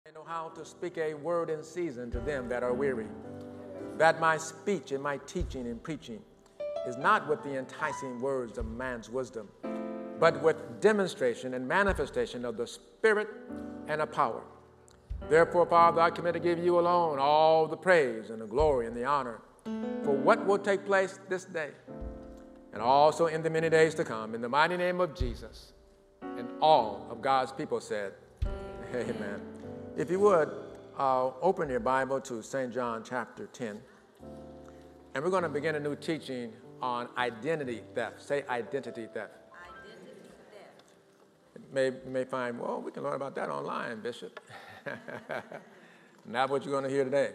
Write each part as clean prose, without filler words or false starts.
I know how to speak a word in season to them that are weary, that my speech and my teaching and preaching is not with the enticing words of man's wisdom, but with demonstration and manifestation of the Spirit and of power. Therefore, Father, I commit to give you alone all the praise and the glory and the honor for what will take place this day and also in the many days to come. In the mighty name of Jesus, and all of God's people said, amen. If you would, open your Bible to St. John chapter 10. And we're going to begin a new teaching on identity theft. Say identity theft. Identity theft. You may find, well, we can learn about that online, Bishop. Not what you're going to hear today.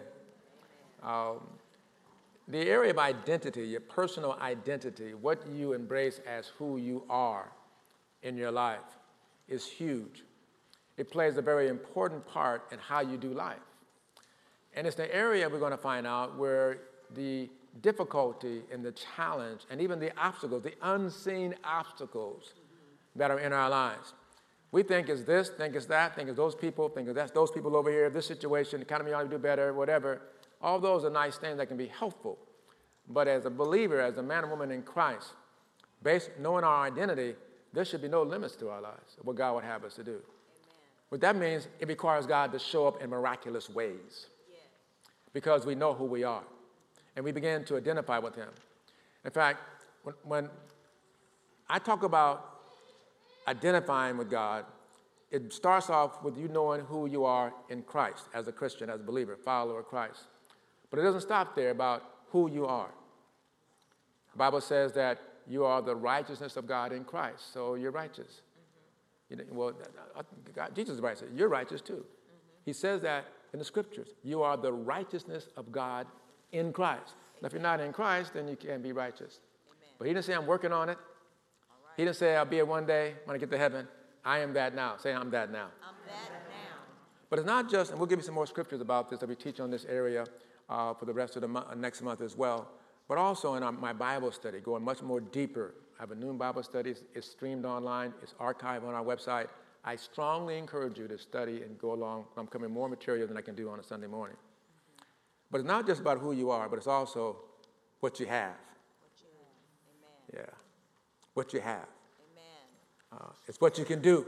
The area of identity, your personal identity, what you embrace as who you are in your life, is huge. It plays a very important part in how you do life. And it's the area we're going to find out where the difficulty and the challenge and even the obstacles, the unseen obstacles that are in our lives. We think it's this, think it's that, think it's those people, think it's those people over here, this situation, the economy ought to do better, whatever. All those are nice things that can be helpful. But as a believer, as a man or woman in Christ, based knowing our identity, there should be no limits to our lives, what God would have us to do. What that means, it requires God to show up in miraculous ways because we know who we are, and we begin to identify with him. In fact, when I talk about identifying with God, it starts off with you knowing who you are in Christ as a Christian, as a believer, follower of Christ. But it doesn't stop there about who you are. The Bible says that you are the righteousness of God in Christ, so you're righteous. You know, well, God, Jesus is righteous. You're righteous too. He says that in the scriptures. You are the righteousness of God in Christ. Now, if you're not in Christ, then you can't be righteous. Amen. But he didn't say I'm working on it. Right. He didn't say I'll be it one day when I get to heaven. I am that now. Say I'm that now. I'm that now. But it's not just, and we'll give you some more scriptures about this that we teach on this area for the rest of the next month as well, but also in my Bible study, going much more deeper. I have a noon Bible study. It's streamed online. It's archived on our website. I strongly encourage you to study and go along. I'm coming more material than I can do on a Sunday morning. But it's not just about who you are, but it's also what you have. What you have. Amen. Yeah. What you have. Amen. It's what you can do.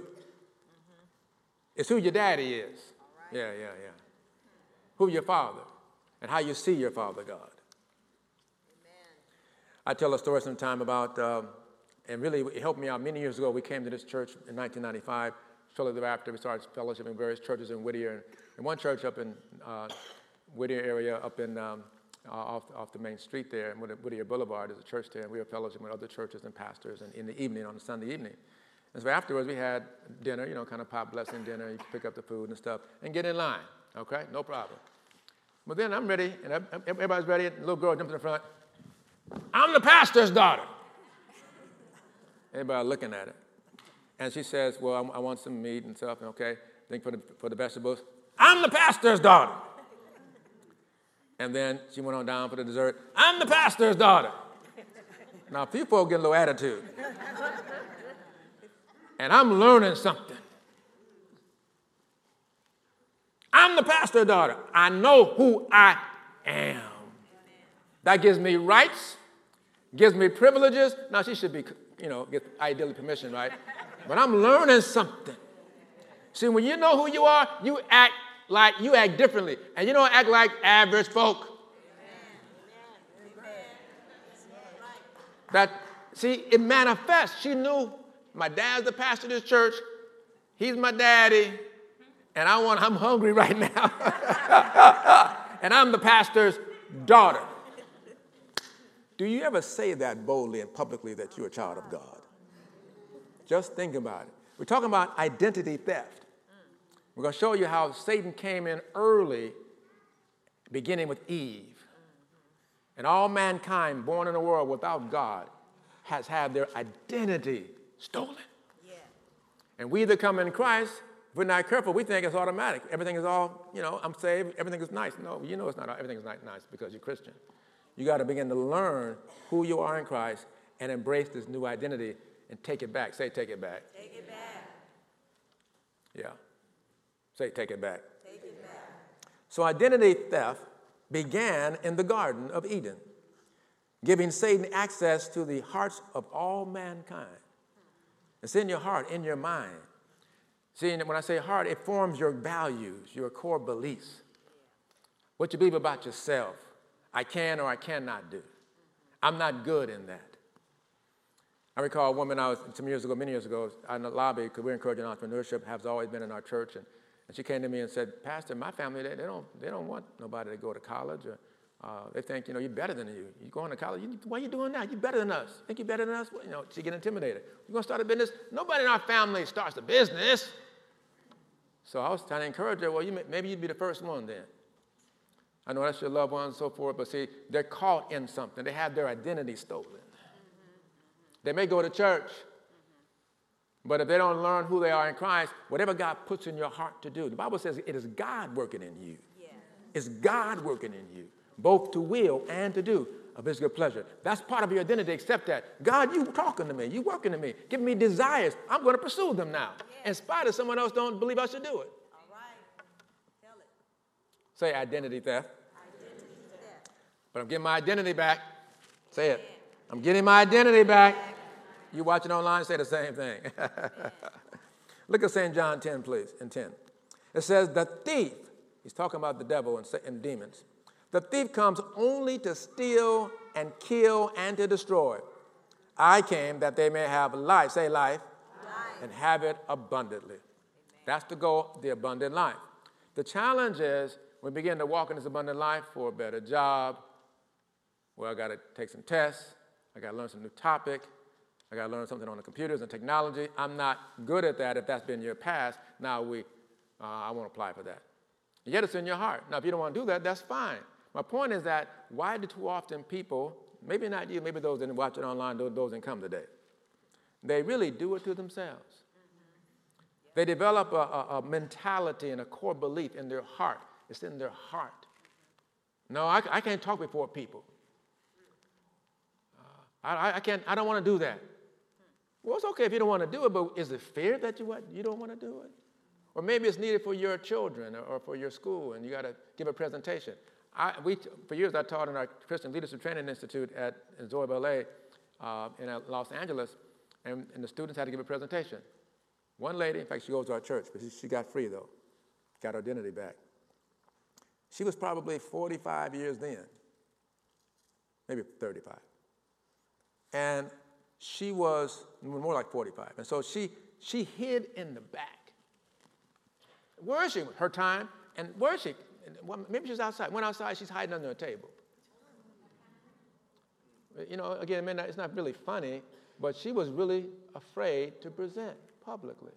It's who your daddy is. All right. Yeah. Who your father and how you see your Father God. I tell a story sometime about, and really it helped me out. Many years ago, we came to this church in 1995. Shortly thereafter, we started fellowship in various churches in Whittier. And one church up in Whittier area, up in off the main street there, in Whittier Boulevard, there's a church there, and we were fellowship with other churches and pastors, and in the evening, on a Sunday evening. And so afterwards, we had dinner, kind of pot blessing dinner. You can pick up the food and stuff, and get in line, okay? No problem. But then I'm ready, and everybody's ready, and the little girl jumps in the front. I'm the pastor's daughter. Everybody looking at it. And she says, well, I want some meat and stuff, okay? Think for the vegetables. I'm the pastor's daughter. And then she went on down for the dessert. I'm the pastor's daughter. Now, a few folk get a little attitude. And I'm learning something. I'm the pastor's daughter. I know who I am. That gives me rights, gives me privileges. Now, she should be, get ideally permission, right? But I'm learning something. See, when you know who you are, you act differently. And you don't act like average folk. It manifests. She knew my dad's the pastor of this church. He's my daddy. And I'm hungry right now. And I'm the pastor's daughter. Do you ever say that boldly and publicly that you're a child of God? Just think about it. We're talking about identity theft. We're going to show you how Satan came in early, beginning with Eve. And all mankind born in a world without God has had their identity stolen. Yeah. And we that come in Christ, if we're not careful, we think it's automatic. Everything is all, I'm saved, everything is nice. No, it's not. Everything is not nice because you're Christian. You got to begin to learn who you are in Christ and embrace this new identity and take it back. Say, take it back. Take it back. Yeah. Say, take it back. Take So identity theft began in the Garden of Eden, giving Satan access to the hearts of all mankind. It's in your heart, in your mind. See, when I say heart, it forms your values, your core beliefs, what you believe about yourself. I can or I cannot do. I'm not good in that. I recall a woman many years ago, in the lobby, because we're encouraging entrepreneurship, has always been in our church, and she came to me and said, Pastor, my family, they don't want nobody to go to college, or they think, you're better than you. You're going to college, why are you doing that? You're better than us. Think you're better than us? Well, she get intimidated. You're going to start a business? Nobody in our family starts a business. So I was trying to encourage her, well, maybe you'd be the first one then. I know that's your loved ones and so forth, but see, they're caught in something. They have their identity stolen. They may go to church, but if they don't learn who they are in Christ, whatever God puts in your heart to do, the Bible says it is God working in you. Yeah. It's God working in you, both to will and to do of his good pleasure. That's part of your identity. Accept that. God, you talking to me. You working to me. Give me desires. I'm going to pursue them now. Yeah. In spite of someone else don't believe I should do it. All right. Tell it. Say identity theft. Identity theft. But I'm getting my identity back. Say it. I'm getting my identity back. You watching online, say the same thing. Look at St. John 10, please, in 10. It says, the thief, he's talking about the devil and demons. The thief comes only to steal and kill and to destroy. I came that they may have life, say life, and have it abundantly. Amen. That's the goal, the abundant life. The challenge is, we begin to walk in this abundant life for a better job. Well, I got to take some tests. I got to learn some new topic. I got to learn something on the computers and technology. I'm not good at that if that's been your past. Now I won't apply for that. Yet it's in your heart. Now, if you don't want to do that, that's fine. My point is that why do too often people, maybe not you, maybe those that watch it online, those that come today, they really do it to themselves. Mm-hmm. They develop a mentality and a core belief in their heart. It's in their heart. No, I can't talk before people. I don't want to do that. Well, it's okay if you don't want to do it, but is it fear that you don't want to do it? Or maybe it's needed for your children or for your school, and you got to give a presentation. For years, I taught in our Christian Leadership Training Institute in Zoe Ballet in Los Angeles, and the students had to give a presentation. One lady, in fact, she goes to our church, but she got free, though, got her identity back. She was probably 45 years then, maybe 35. And she was more like 45. And so she hid in the back. Where is she? Her time. And where is she? Maybe she's outside. Went outside, she's hiding under a table. Again, it's not really funny, but she was really afraid to present publicly.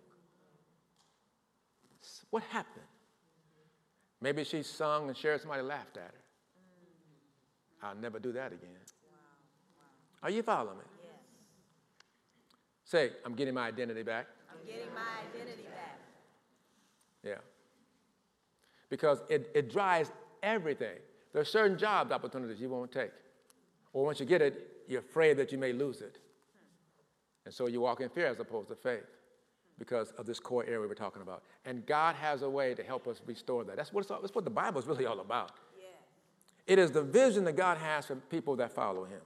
What happened? Maybe she sung and shared, somebody laughed at her. I'll never do that again. Are you following me? Yes. Say, I'm getting my identity back. I'm getting my identity back. Yeah. Because it drives everything. There are certain job opportunities you won't take. Or once you get it, you're afraid that you may lose it. And so you walk in fear as opposed to faith because of this core area we're talking about. And God has a way to help us restore that. That's what the Bible is really all about. Yeah. It is the vision that God has for people that follow him.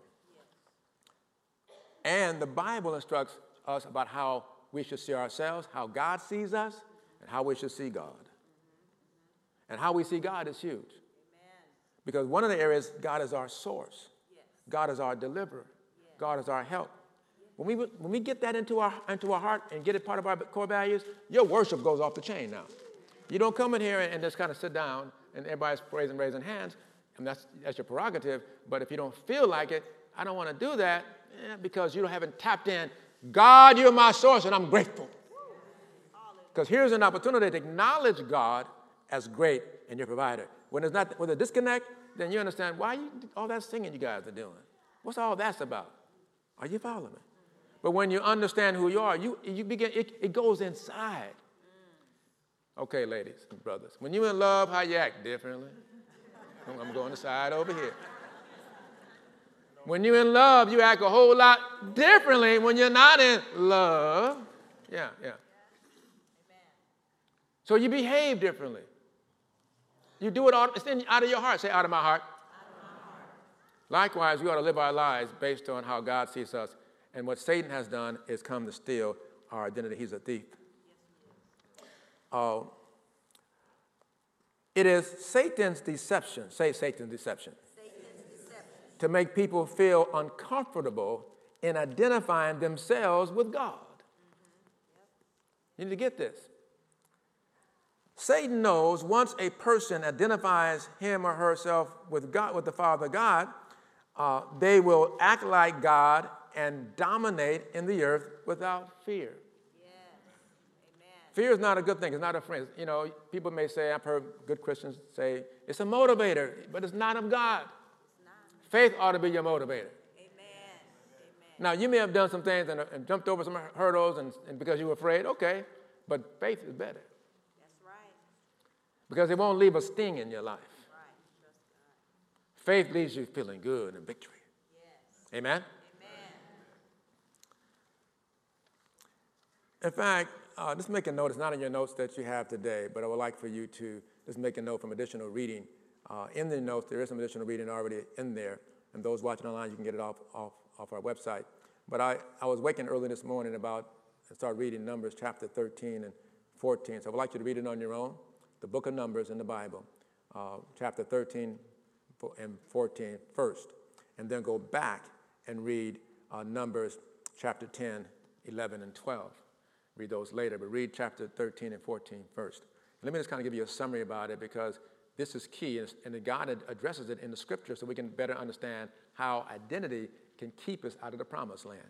And the Bible instructs us about how we should see ourselves, how God sees us, and how we should see God. And how we see God is huge. Amen. Because one of the areas, God is our source. Yes. God is our deliverer. Yes. God is our help. Yes. When we get that into our heart and get it part of our core values, your worship goes off the chain now. You don't come in here and just kind of sit down and everybody's raising hands, and that's your prerogative. But if you don't feel like it, I don't want to do that. Because you haven't tapped in, God, you're my source, and I'm grateful. Because here's an opportunity to acknowledge God as great and your provider. When there's a disconnect, then you understand why all that singing you guys are doing. What's all that's about? Are you following me? But when you understand who you are, you begin. It goes inside. Okay, ladies and brothers, when you're in love, how you act differently? I'm going to side over here. When you're in love, you act a whole lot differently when you're not in love. Yeah. Amen. So you behave differently. You do it out of your heart. Say, out of my heart. Likewise, we ought to live our lives based on how God sees us. And what Satan has done is come to steal our identity. He's a thief. It is Satan's deception. Say Satan's deception. To make people feel uncomfortable in identifying themselves with God. You need to get this. Satan knows once a person identifies him or herself with God, with the Father God, they will act like God and dominate in the earth without fear. Yes. Amen. Fear is not a good thing. It's not a friend. You know, people may say, I've heard good Christians say, it's a motivator, but it's not of God. It's not. Faith ought to be your motivator. Amen. Amen. Now, you may have done some things and jumped over some hurdles and because you were afraid, okay, but faith is better. That's right. Because it won't leave a sting in your life. Right. Trust God. Faith leaves you feeling good and victory. Yes. Amen? Amen. In fact, just make a note. It's not in your notes that you have today, but I would like for you to just make a note from additional reading. In the notes, there is some additional reading already in there. And those watching online, you can get it off our website. But I was waking early this morning and started reading Numbers chapter 13 and 14. So I would like you to read it on your own, the book of Numbers in the Bible, chapter 13 and 14 first, and then go back and read Numbers chapter 10, 11, and 12. Read those later, but read chapter 13 and 14 first. And let me just kind of give you a summary about it because this is key, and God addresses it in the scripture so we can better understand how identity can keep us out of the promised land.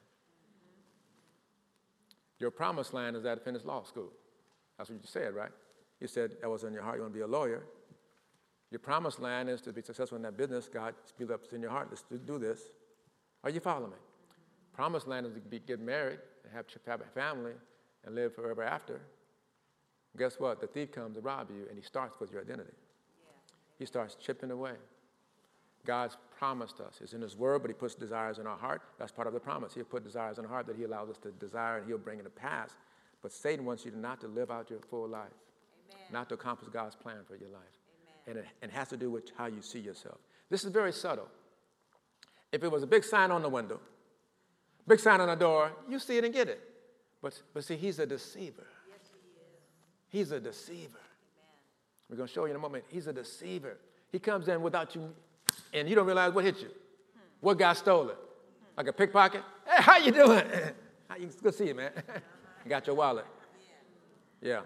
Your promised land is that finished law school. That's what you said, right? You said that was in your heart, you want to be a lawyer. Your promised land is to be successful in that business. God speaks up in your heart, let's do this. Are you following me? Promised land is to get married and have a family and live forever after. Guess what? The thief comes to rob you, and he starts with your identity. Yeah. He starts chipping away. God's promised us. It's in his word, but he puts desires in our heart. That's part of the promise. He'll put desires in our heart that he allows us to desire, and he'll bring it to pass. But Satan wants you not to live out your full life, Amen. not to accomplish God's plan for your life. Amen. And it has to do with how you see yourself. This is very subtle. If it was a big sign on the window, big sign on the door, you see it and get it. But see, he's a deceiver. Yes, he is. He's a deceiver. Amen. We're going to show you in a moment. He's a deceiver. He comes in without you, and you don't realize what hit you. What got stolen? Like a pickpocket? Hey, how you doing? It's good to see you, man. Got your wallet. Yeah.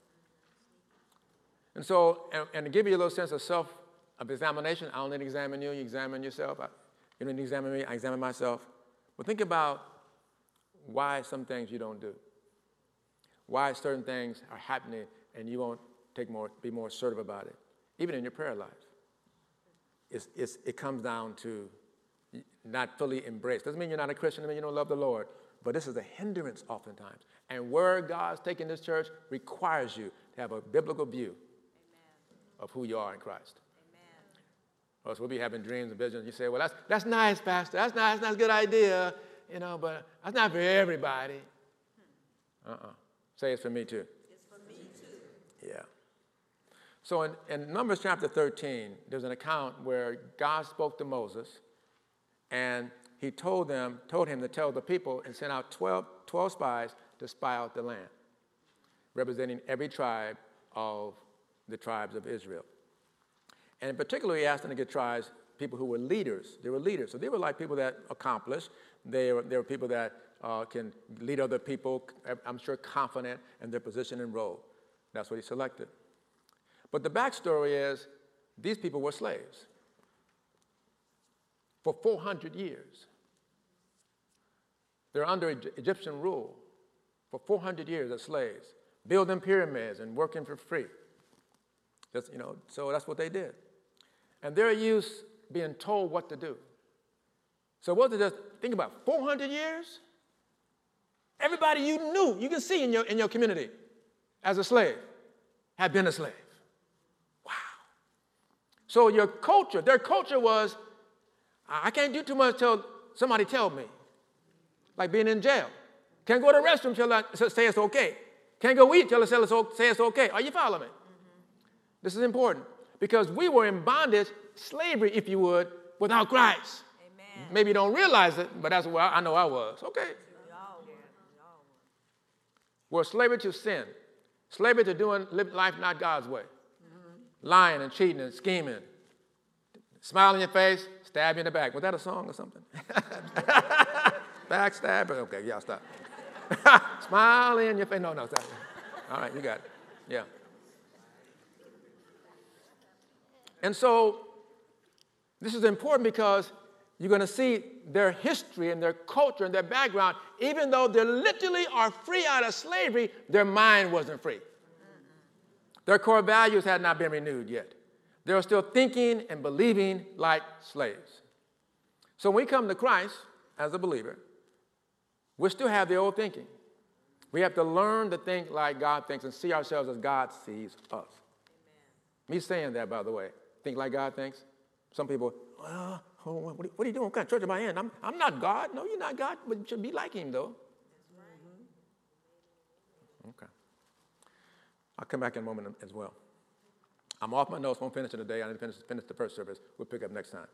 And so, and to give you a little sense of examination, I don't need to examine you. You examine yourself. You don't need to examine me. I examine myself. But think about why some things you don't do. Why certain things are happening and you won't be more assertive about it. Even in your prayer life. It comes down to not fully embrace. Doesn't mean you're not a Christian, doesn't mean you don't love the Lord. But this is a hindrance oftentimes. And where God's taking this church requires you to have a biblical view Amen. of who you are in Christ. Amen. Or else we'll be having dreams and visions. You say, well, that's nice, Pastor. That's nice. That's a good idea. But that's not for everybody. Say it's for me too. It's for me too. Yeah. So in Numbers chapter 13, there's an account where God spoke to Moses, and he told him to tell the people and send out 12 spies to spy out the land, representing every tribe of the tribes of Israel. And in particular, he asked them to get tribes, people who were leaders. They were leaders. So they were like people that accomplished. They were people that can lead other people, I'm sure confident in their position and role. That's what he selected. But the backstory is these people were slaves for 400 years. They're under Egyptian rule for 400 years as slaves, building pyramids and working for free. So that's what they did. And they're used being told what to do. So what did just think about 400 years? Everybody you knew, you can see in your community as a slave, had been a slave. Wow. So their culture was, I can't do too much till somebody tell me. Like being in jail. Can't go to the restroom till I say it's okay. Can't go eat till I say it's okay. Are you following me? Mm-hmm. This is important. because we were in bondage, slavery, if you would, without Christ. Amen. Maybe you don't realize it, but that's where I know I was. Okay. We're slavery to sin, slavery to doing life not God's way, lying and cheating and scheming, smile in your face, stab you in the back. Was that a song or something? Backstab? Okay, y'all stop. Smile in your face. No, stop. All right, you got it. Yeah. And so this is important because you're going to see their history and their culture and their background. Even though they literally are free out of slavery, their mind wasn't free. Their core values had not been renewed yet. They were still thinking and believing like slaves. So when we come to Christ as a believer, we still have the old thinking. We have to learn to think like God thinks and see ourselves as God sees us. Amen. Me saying that, by the way, think like God thinks. Some people, well, what are you doing? What kind of church am I in? I'm not God. No, you're not God, but you should be like him, though. Okay. I'll come back in a moment as well. I'm off my notes. Won't finish it today. I didn't finish the first service. We'll pick up next time.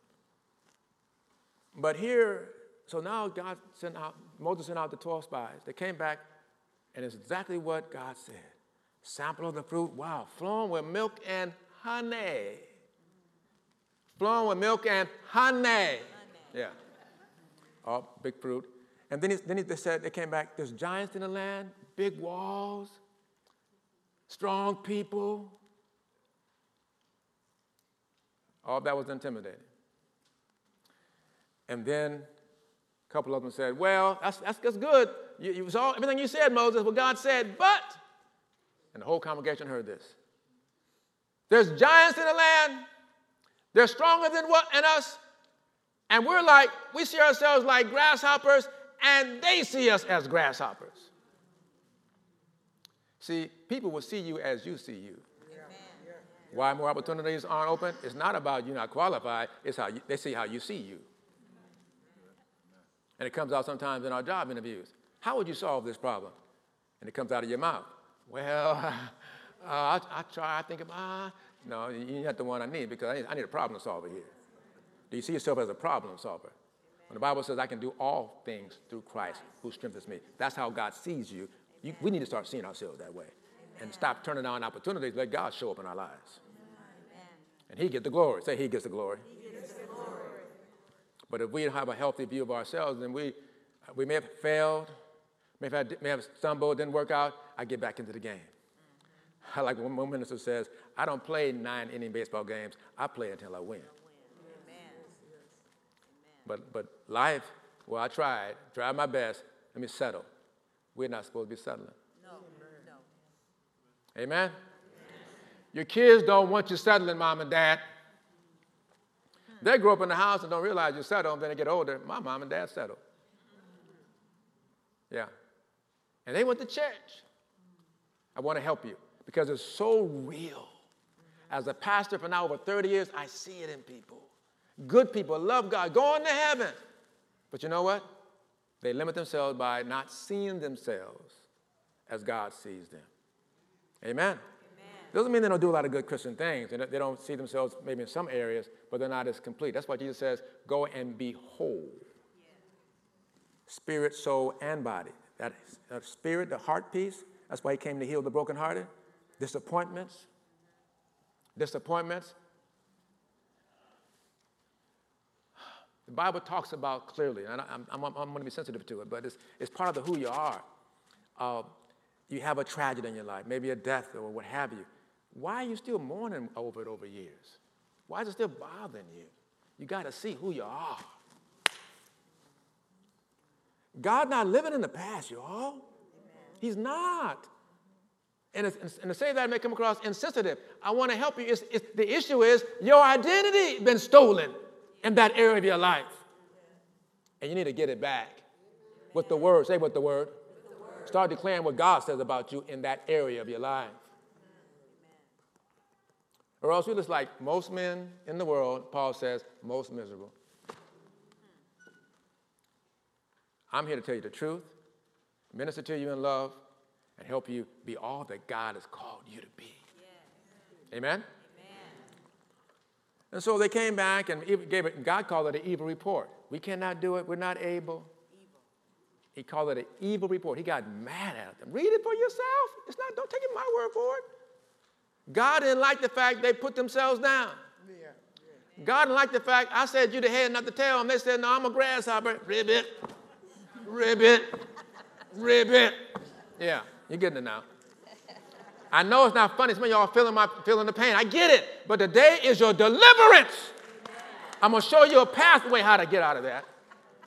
But here, so now Moses sent out the 12 spies. They came back, and it's exactly what God said. Sample of the fruit, wow, flowing with milk and honey. Flowing with milk and honey. Yeah. Oh, big fruit. And then they said, they came back, there's giants in the land, big walls, strong people. All that was intimidating. And then a couple of them said, well, that's good. You saw everything you said, Moses, what God said, but, and the whole congregation heard this. There's giants in the land. They're stronger than us. And we see ourselves like grasshoppers, and they see us as grasshoppers. See, people will see you as you see you. Amen. Why more opportunities aren't open? It's not about you not qualified. It's how they see how you see you. And it comes out sometimes in our job interviews. How would you solve this problem? And it comes out of your mouth. Well, I try. I think about. No, you're not the one I need because I need a problem solver here. Do you see yourself as a problem solver? When the Bible says I can do all things through Christ who strengthens me, that's how God sees you. We need to start seeing ourselves that way and stop turning down opportunities. Let God show up in our lives. And he gets the glory. Say he gets the glory. But if we have a healthy view of ourselves, then we may have failed, may have stumbled, didn't work out, I get back into the game. I like when one minister says, I don't play 9-inning baseball games. I play until I win. But life, well, I tried my best. Let me settle. We're not supposed to be settling. No. Amen? Your kids don't want you settling, mom and dad. They grow up in the house and don't realize you settle, and then they get older. My mom and dad settle. Yeah. And they went to church. I want to help you because it's so real. As a pastor for now over 30 years, I see it in people. Good people love God, going to heaven. But you know what? They limit themselves by not seeing themselves as God sees them. Amen? Doesn't mean they don't do a lot of good Christian things. They don't see themselves maybe in some areas, but they're not as complete. That's why Jesus says, go and be whole. Spirit, soul, and body. That spirit, the heart piece, that's why he came to heal the brokenhearted. Disappointments. The Bible talks about clearly, and I'm going to be sensitive to it, but it's part of who you are. You have a tragedy in your life, maybe a death or what have you. Why are you still mourning over it over years? Why is it still bothering you? You got to see who you are. God not living in the past, y'all. He's not. And to say that may come across insensitive. I want to help you. The issue is your identity been stolen in that area of your life. And you need to get it back with the word. Say with the word. Start declaring what God says about you in that area of your life. Or else you're just like most men in the world, Paul says, most miserable. I'm here to tell you the truth, minister to you in love, and help you be all that God has called you to be. Yeah. Amen? Amen? And so they came back and gave it, God called it an evil report. We cannot do it. We're not able. Evil. He called it an evil report. He got mad at them. Read it for yourself. It's not, don't take my word for it. God didn't like the fact they put themselves down. God didn't like the fact I said you the head, not the tail. And they said, no, I'm a grasshopper. Ribbit, ribbit, ribbit. Yeah, you're getting it now. I know it's not funny. Some of y'all feeling the pain. I get it. But today is your deliverance. I'm going to show you a pathway how to get out of that.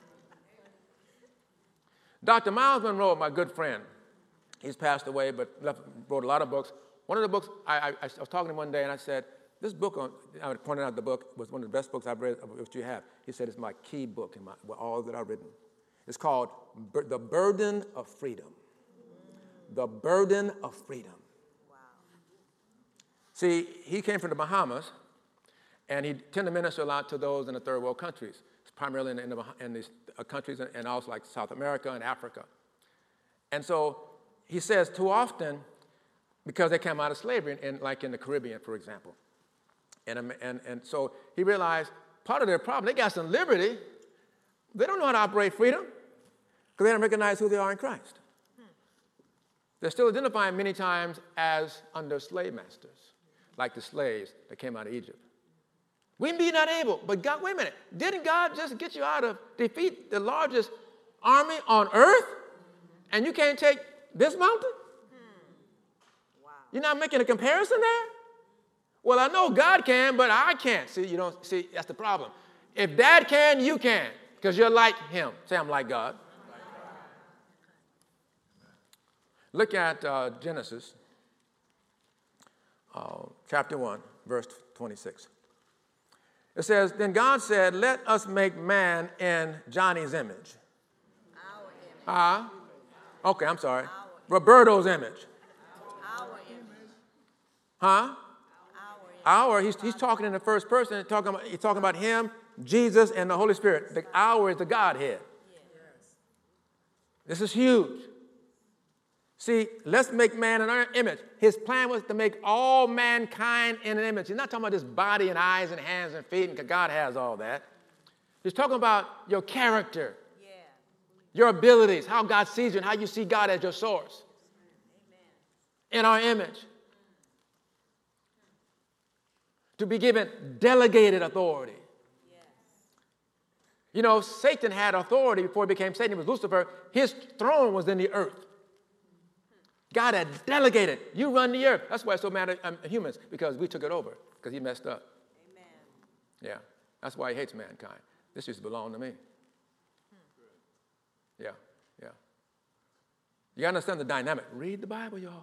Dr. Miles Monroe, my good friend, he's passed away, but wrote a lot of books. One of the books, I was talking to him one day, and I said, this book, I pointed out the book, was one of the best books I've read, which you have. He said, it's my key book in all that I've written. It's called The Burden of Freedom. The Burden of Freedom. Wow. See, he came from the Bahamas, and he tended to minister a lot to those in the third world countries, primarily in these countries and also like South America and Africa. And so he says too often, because they came out of slavery, like in the Caribbean, for example. And so he realized part of their problem, they got some liberty. They don't know how to operate freedom because they don't recognize who they are in Christ. They're still identifying many times as under slave masters, like the slaves that came out of Egypt. We be not able, but God, wait a minute. Didn't God just get you out of defeat the largest army on earth? And you can't take this mountain? Wow. You're not making a comparison there? Well, I know God can, but I can't. See, that's the problem. If Dad can, you can, because you're like him. Say, I'm like God. Look at Genesis chapter 1, verse 26. It says, then God said, let us make man in Johnny's image. Our image. Okay, I'm sorry. Roberto's image. Our image. Huh? Our image. He's talking in the first person. He's talking about him, Jesus, and the Holy Spirit. The our is the Godhead. Yes. This is huge. See, let's make man in our image. His plan was to make all mankind in an image. He's not talking about this body and eyes and hands and feet, because God has all that. He's talking about your character, Yeah. your abilities, how God sees you, and how you see God as your source. Amen. In our image. To be given delegated authority. Yes. You know, Satan had authority before he became Satan. He was Lucifer. His throne was in the earth. God had delegated. You run the earth. That's why it's so mad at humans, because we took it over, because he messed up. Amen. Yeah. That's why he hates mankind. This used to belong to me. Yeah. You understand the dynamic. Read the Bible, y'all.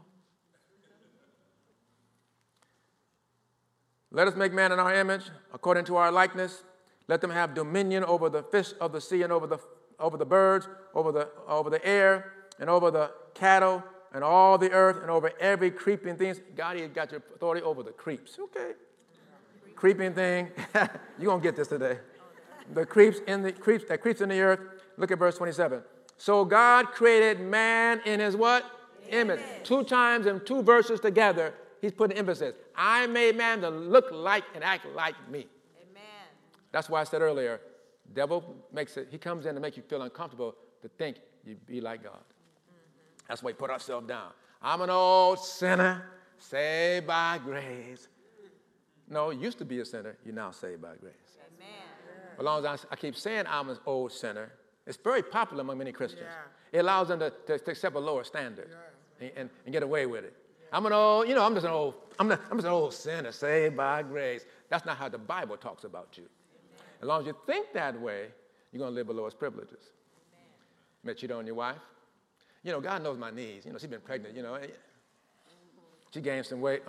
Let us make man in our image, according to our likeness. Let them have dominion over the fish of the sea and over the birds, over the air, and over the cattle, and all the earth, and over every creeping thing. God, he got your authority over the creeps. Okay. Creeping thing. You're going to get this today. The creeps that creeps in the earth. Look at verse 27. So God created man in his what? Image. 2 times in 2 verses together, he's putting emphasis. I made man to look like and act like me. Amen. That's why I said earlier, devil he comes in to make you feel uncomfortable to think you be like God. That's why we put ourselves down. I'm an old sinner, saved by grace. No, you used to be a sinner. You're now saved by grace. Amen. As long as I keep saying I'm an old sinner, it's very popular among many Christians. It allows them to accept a lower standard and get away with it. I'm just an old sinner, saved by grace. That's not how the Bible talks about you. As long as you think that way, you're going to live below his privileges. Met cheat on your wife. You know, God knows my needs. You know, she's been pregnant, you know. She gained some weight.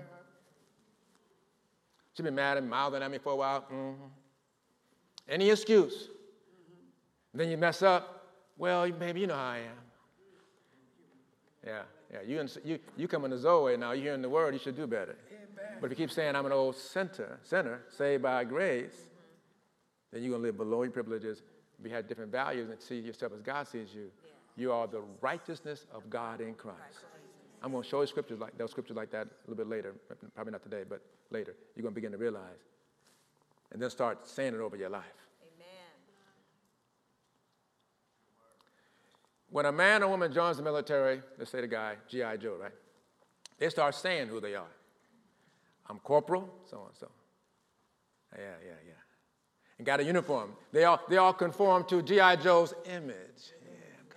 She's been mad and mouthing at me for a while. Any excuse. Then you mess up. Well, baby, you know how I am. Yeah. You come in the Zoe now. You're hearing the word. You should do better. Amen. But if you keep saying I'm an old sinner, saved by grace, then you're going to live below your privileges. If you had different values and see yourself as God sees you, you are the righteousness of God in Christ. I'm going to show you those scriptures like that a little bit later. Probably not today, but later. You're going to begin to realize and then start saying it over your life. Amen. When a man or woman joins the military, let's say the guy, G.I. Joe, right? They start saying who they are. I'm corporal, so and so. Yeah. And got a uniform. They all conform to G.I. Joe's image. Yeah, come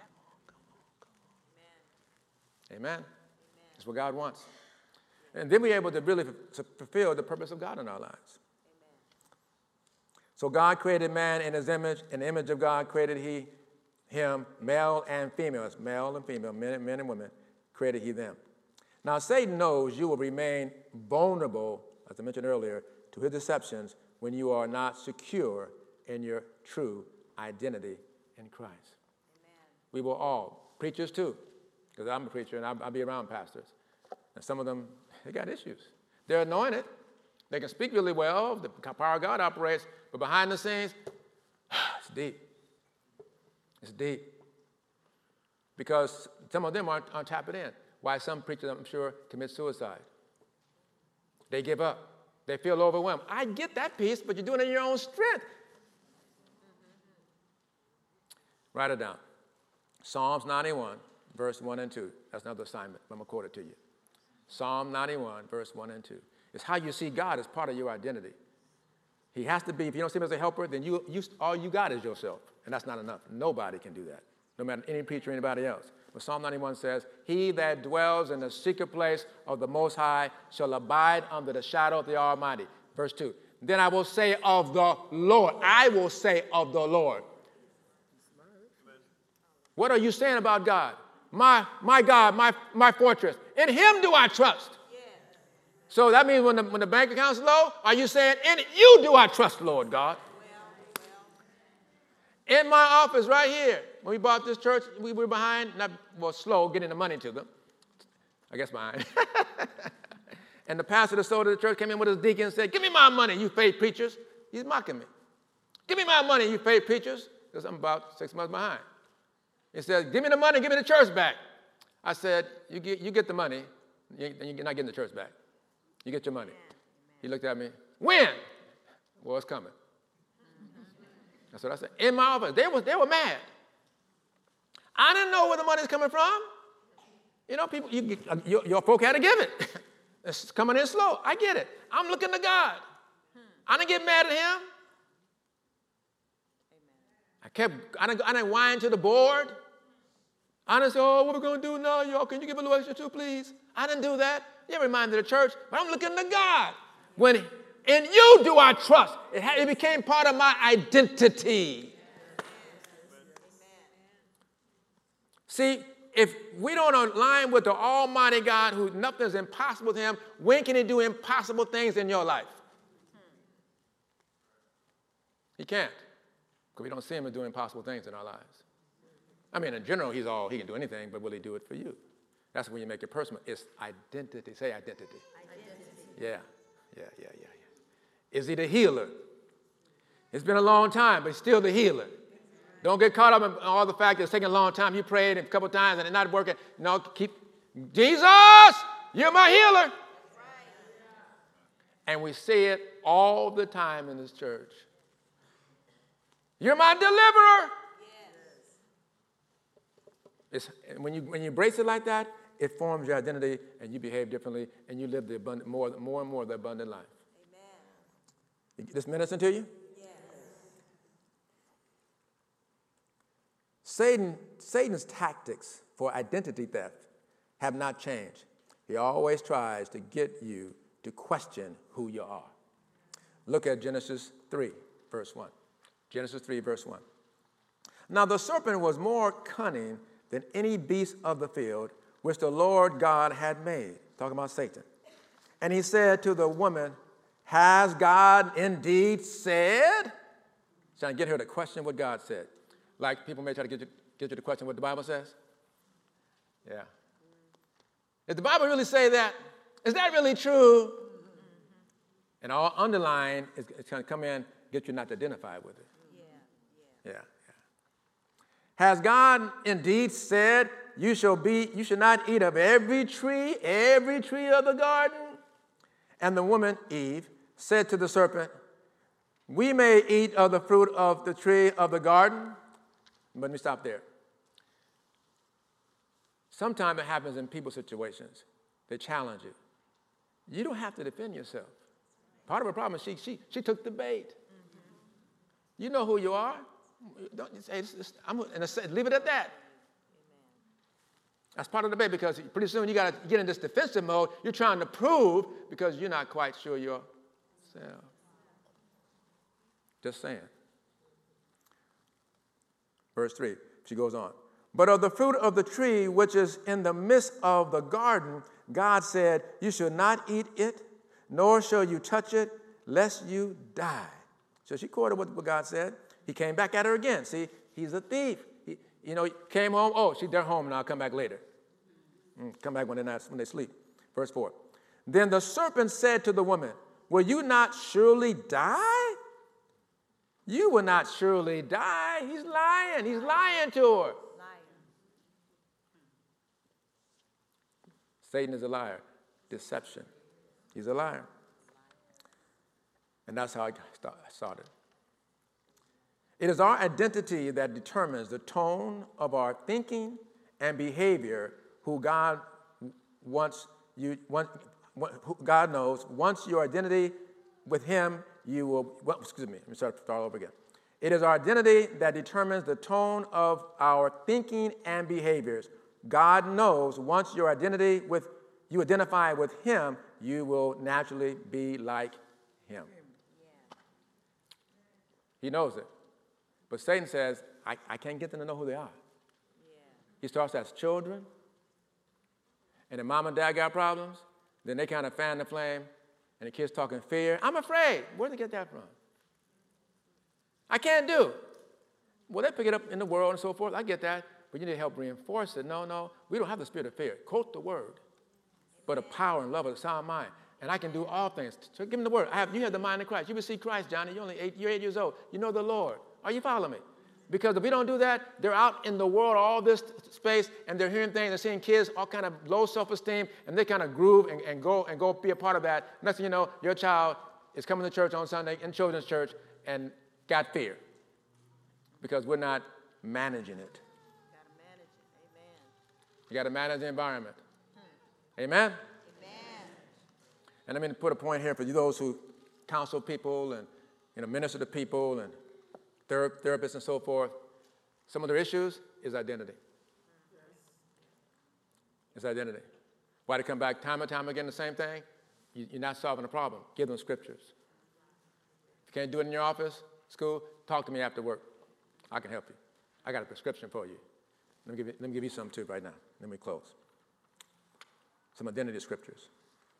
on. Amen. That's what God wants. And then we're able to really fulfill the purpose of God in our lives. So God created man in his image. In the image of God created he him, male and female. It's male and female, men and women, created he them. Now, Satan knows you will remain vulnerable, as I mentioned earlier, to his deceptions when you are not secure in your true identity in Christ. Amen. We will all, preachers too, because I'm a preacher and I'll be around pastors. And some of them, they got issues. They're anointed. They can speak really well. The power of God operates. But behind the scenes, it's deep. It's deep. Because some of them aren't tapping in. Why some preachers, I'm sure, commit suicide. They give up. They feel overwhelmed. I get that piece, but you're doing it in your own strength. Write it down. Psalms 91, verse 1 and 2. That's another assignment. I'm going to quote it to you. Psalm 91, verse 1 and 2. It's how you see God as part of your identity. He has to be, if you don't see him as a helper, then all you got is yourself. And that's not enough. Nobody can do that, no matter any preacher or anybody else. But Psalm 91 says, he that dwells in the secret place of the Most High shall abide under the shadow of the Almighty. Verse 2. Then I will say of the Lord. I will say of the Lord. What are you saying about God? My God, my fortress. In him do I trust. Yeah. So that means when the bank account's low, are you saying, in you do I trust, Lord God? Well. In my office right here, when we bought this church, we were behind, slow getting the money to them. I guess behind. And the pastor that sold to the church came in with his deacon and said, give me my money, you faith preachers. He's mocking me. Give me my money, you faith preachers, because I'm about 6 months behind. He said, give me the money, give me the church back. I said, you get the money, you're not getting the church back. You get your money. He looked at me, when? Well, it's coming. That's what I said. In my office, they were mad. I didn't know where the money's coming from. You know, people, your folk had to give it. It's coming in slow. I get it. I'm looking to God. I didn't get mad at him. I didn't whine to the board. I didn't say, oh, what are we going to do now, y'all? Can you give a little extra too, please? I didn't do that. Yeah, reminded the church, but I'm looking to God. When in you do I trust. It became part of my identity. See, if we don't align with the Almighty God, who nothing's impossible with him, when can he do impossible things in your life? He can't, because we don't see him doing impossible things in our lives. I mean, in general, he can do anything, but will he do it for you? That's when you make it personal. It's identity. Say identity. Yeah. Is he the healer? It's been a long time, but he's still the healer. Don't get caught up in all the fact that it's taking a long time. You prayed a couple times and it's not working. No, keep, Jesus, you're my healer. And we see it all the time in this church. You're my deliverer. Yes. When you embrace it like that, it forms your identity and you behave differently and you live the abundant, more and more the abundant life. Amen. This medicine to you? Yes. Satan's tactics for identity theft have not changed. He always tries to get you to question who you are. Look at Genesis 3, verse 1. Genesis 3, verse 1. Now the serpent was more cunning than any beast of the field which the Lord God had made. Talking about Satan. And he said to the woman, has God indeed said? Trying to get her to question what God said. Like people may try to get you to question what the Bible says. Yeah. Did the Bible really say that? Is that really true? And all underlying is trying to come in, get you not to identify with it. Yeah. Has God indeed said, you should not eat of every tree of the garden? And the woman, Eve, said to the serpent, We may eat of the fruit of the tree of the garden. Let me stop there. Sometimes it happens in people's situations. They challenge you. You don't have to defend yourself. Part of the problem is she took the bait. Mm-hmm. You know who you are. Don't say, leave it at that. That's part of the bait, because pretty soon you got to get in this defensive mode. You're trying to prove because you're not quite sure yourself. Just saying. Verse 3, she goes on. But of the fruit of the tree which is in the midst of the garden, God said, you shall not eat it, nor shall you touch it, lest you die. So she quoted what God said. He came back at her again. See, he's a thief. He came home. Oh, they're home now. I'll come back later. Come back when they sleep. Verse 4. Then the serpent said to the woman, will you not surely die? You will not surely die. He's lying. He's lying to her. Satan is a liar. Deception. He's a liar. And that's how I started. It is our identity that determines the tone of our thinking and behavior. Who God God knows. Once your identity with Him, you will. Well, excuse me. Let me start over again. It is our identity that determines the tone of our thinking and behaviors. God knows once you identify with Him, you will naturally be like Him. He knows it. But Satan says, I can't get them to know who they are. He starts as children, and then mom and dad got problems. Then they kind of fan the flame, and the kids talking fear. I'm afraid. Where did they get that from? I can't do. Well, they pick it up in the world and so forth. I get that. But you need help reinforce it. No, we don't have the spirit of fear. Quote the word. But of power and love of a sound mind. And I can do all things. So give him the word. You have the mind of Christ. You will see Christ, Johnny. You're 8 years old. You know the Lord. Are you following me? Because if we don't do that, they're out in the world, all this space, and they're hearing things, they're seeing kids, all kind of low self-esteem, and they kind of groove and go be a part of that. Next thing you know, your child is coming to church on Sunday in children's church and got fear. Because we're not managing it. You got to manage the environment. Amen? Amen. And let me put a point here for you, those who counsel people and minister to people and therapists and so forth. Some of their issues is identity. It's identity. Why they come back time and time again the same thing? You're not solving the problem. Give them scriptures. If you can't do it in your office, school, talk to me after work. I can help you. I got a prescription for you. Let me give you some too right now. Let me close. Some identity scriptures.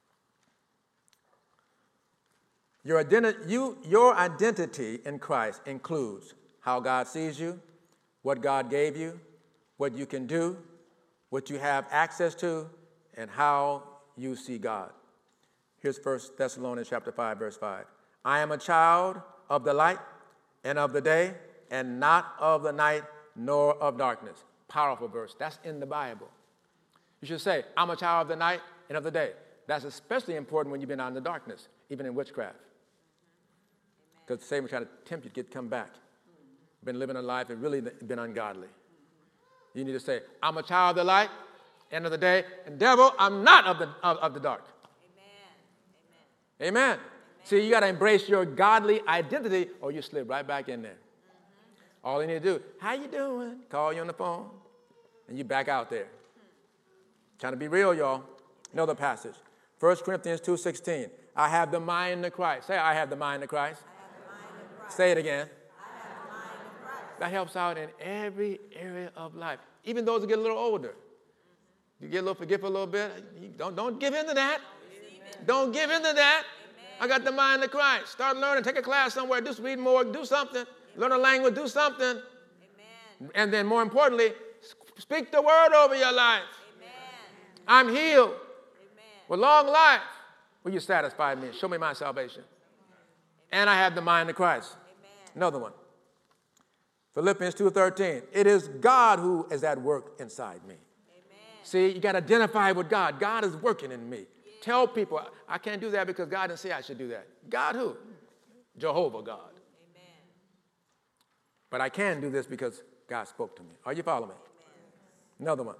Your identity in Christ includes how God sees you, what God gave you, what you can do, what you have access to, and how you see God. Here's 1 Thessalonians chapter 5, verse 5. I am a child of the light and of the day, and not of the night nor of darkness. Powerful verse. That's in the Bible. You should say, I'm a child of the night and of the day. That's especially important when you've been out in the darkness, even in witchcraft. Because Satan will try to tempt you to come back. Been living a life and really been ungodly. You need to say, I'm a child of the light, end of the day, and devil, I'm not of the dark. Amen. Amen. Amen. See, you got to embrace your godly identity or you slip right back in there. All you need to do, how you doing? Call you on the phone, and you back out there. Trying to be real, y'all. Another passage. 1 Corinthians 2:16. I have the mind of Christ. Say, I have the mind of Christ. Say it again. I have the mind of Christ. That helps out in every area of life. Even those who get a little older. You get a little forgetful a little bit. Don't give in to that. Don't give in to that. Amen. I got the mind of Christ. Start learning. Take a class somewhere. Do read more. Do something. Learn a language. Do something. Amen. And then more importantly, speak the word over your life. Amen. I'm healed. Amen. With long life. Will you satisfy me? Show me my salvation. And I have the mind of Christ. Amen. Another one. Philippians 2:13. It is God who is at work inside me. Amen. See, you got to identify with God. God is working in me. Yeah. Tell people, I can't do that because God didn't say I should do that. God who? Jehovah God. Amen. But I can do this because God spoke to me. Are you following me? Another one.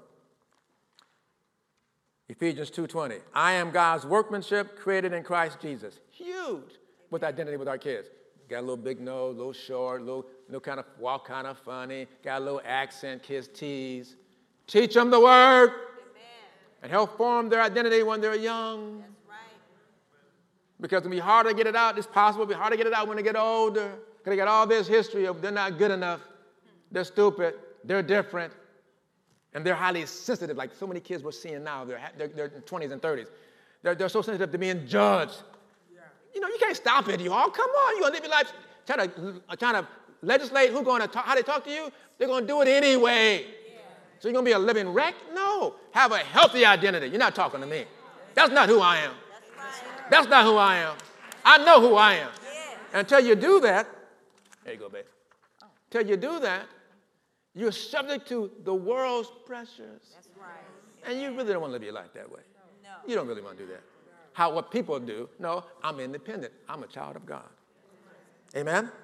Ephesians 2:20. I am God's workmanship created in Christ Jesus. Huge with identity with our kids. Got a little big nose, a little short, little kind of walk kind of funny, got a little accent, kids tease. Teach them the word. Amen. And help form their identity when they're young. That's right. Because it'll be hard to get it out. It's possible it'll be hard to get it out when they get older. Because they got all this history of they're not good enough, they're stupid, they're different, and they're highly sensitive, like so many kids we're seeing now. They're in 20s and 30s. They're so sensitive to being judged. Yeah. You know, you can't stop it, y'all. Come on, you're going to live your life trying to legislate who's going to talk, how they talk to you. They're going to do it anyway. Yeah. So you're going to be a living wreck? No. Have a healthy identity. You're not talking to me. That's not who I am. That's not who I am. I know who I am. Yeah. Until you do that, there you go, babe. Until you do that, you're subject to the world's pressures. That's right. And you really don't want to live your life that way. No. You don't really want to do that. What people do, no, I'm independent. I'm a child of God. Amen? Amen.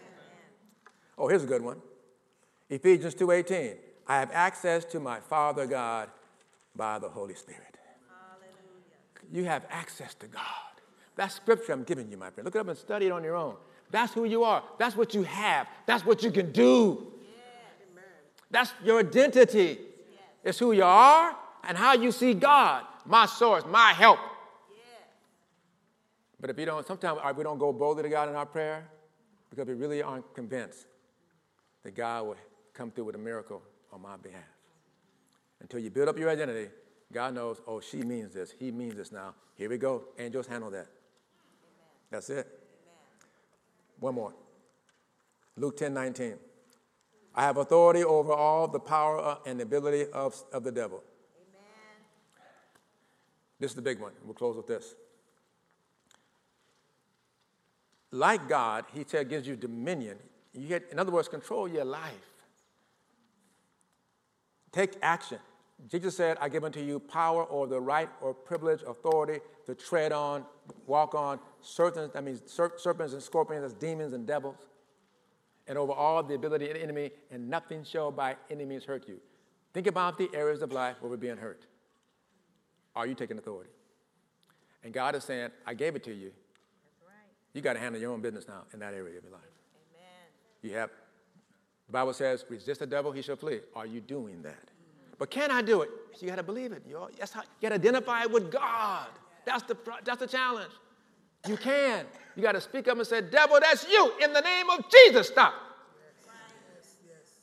Oh, here's a good one. Ephesians 2:18. I have access to my Father God by the Holy Spirit. You have access to God. That's scripture I'm giving you, my friend. Look it up and study it on your own. That's who you are. That's what you have. That's what you can do. Yeah. That's your identity. Yeah. It's who you are and how you see God, my source, my help. Yeah. But if you don't, sometimes we don't go boldly to God in our prayer because we really aren't convinced that God will come through with a miracle on my behalf. Until you build up your identity, God knows, oh, she means this. He means this now. Here we go. Angels handle that. Amen. That's it. Amen. One more. Luke 10:19. I have authority over all the power and ability of the devil. Amen. This is the big one. We'll close with this. Like God, he said, gives you dominion. You get, in other words, control your life. Take action. Jesus said, I give unto you power or the right or privilege, authority to tread on, walk on serpents, that means serpents and scorpions, that's demons and devils, and over all the ability of the enemy, and nothing shall by any means hurt you. Think about the areas of life where we're being hurt. Are you taking authority? And God is saying, I gave it to you. That's right. You got to handle your own business now in that area of your life. Amen. The Bible says, resist the devil, he shall flee. Are you doing that? But can I do it? You got to believe it. You got to identify it with God. That's the challenge. You can. You got to speak up and say, devil, that's you. In the name of Jesus, stop. Yes.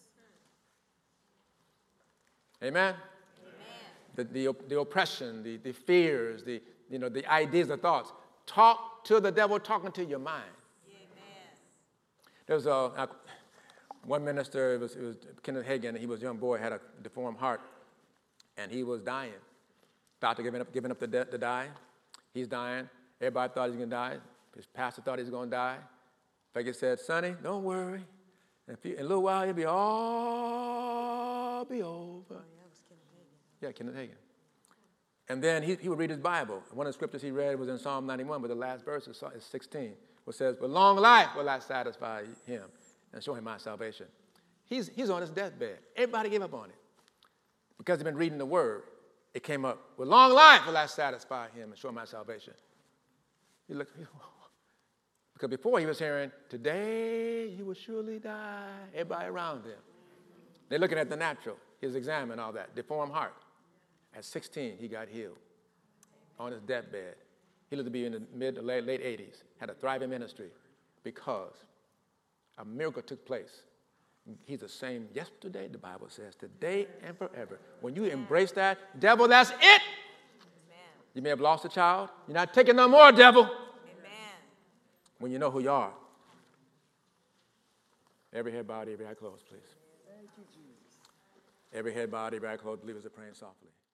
Amen? Amen. The oppression, the fears, the ideas, the thoughts. Talk to the devil talking to your mind. Amen. There's one minister, it was Kenneth Hagin. He was a young boy, had a deformed heart, and he was dying. Doctor giving up to die. He's dying. Everybody thought he was going to die. His pastor thought he was going to die. Fagin said, Sonny, don't worry. In a little while, it'll be all be over. Oh, yeah, that was Kenneth Hagin. Yeah, Kenneth Hagin. And then he would read his Bible. One of the scriptures he read was in Psalm 91, but the last verse is 16, which says, with long life will I satisfy him and show him my salvation. He's on his deathbed. Everybody gave up on it. Because he'd been reading the word, it came up, with long life will I satisfy him and show him my salvation. He looked, because before he was hearing, today you will surely die. Everybody around him. They're looking at the natural, his exam all that, deformed heart. At 16, he got healed on his deathbed. He lived to be in the mid to late 80s, had a thriving ministry because a miracle took place. He's the same yesterday, the Bible says, today and forever. When you embrace that, devil, that's it. Amen. You may have lost a child. You're not taking no more, devil. Amen. When you know who you are. Every head bowed, every eye closed, please. Thank you, Jesus. Every head bowed, every eye closed, believers are praying softly.